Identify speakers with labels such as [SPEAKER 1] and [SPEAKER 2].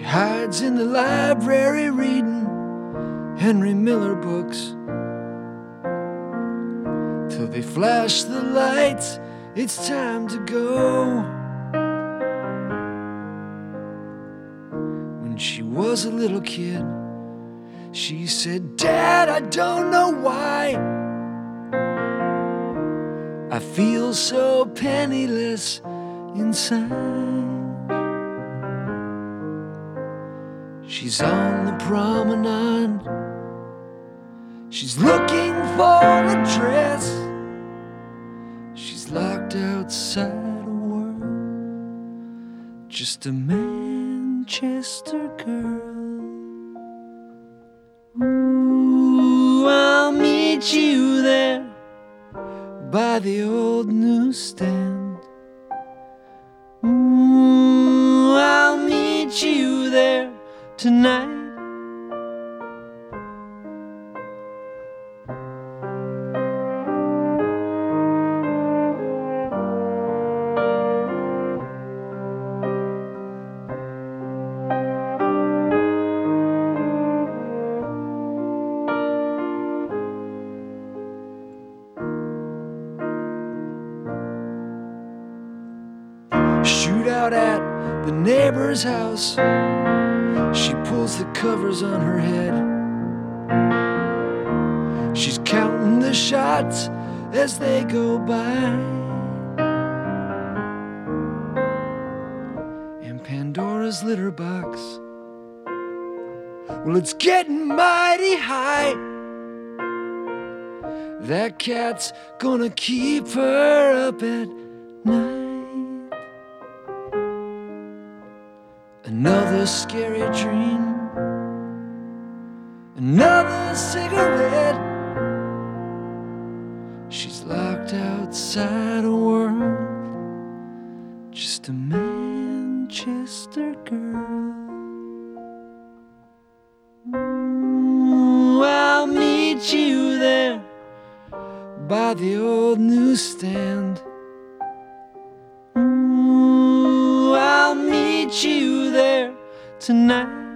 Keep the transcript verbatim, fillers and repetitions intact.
[SPEAKER 1] hides in the library reading Henry Miller books till they flash the lights, it's time to go. When she was a little kid, she said, "Dad, I don't know why I feel so penniless inside." She's on the promenade, she's looking for a dress, she's locked outside a world, just a Manchester girl. Ooh, I'll meet you there by the old newsstand. Ooh, I'll meet you there tonight. Shoot out at the neighbor's house, she pulls the covers on her head. She's counting the shots as they go by, and Pandora's litter box, well, it's getting mighty high. That cat's gonna keep her up at night. Another scary dream, another cigarette. She's locked outside a world, just a Manchester girl. Ooh, I'll meet you there by the old newsstand. Ooh, I'll meet you there tonight.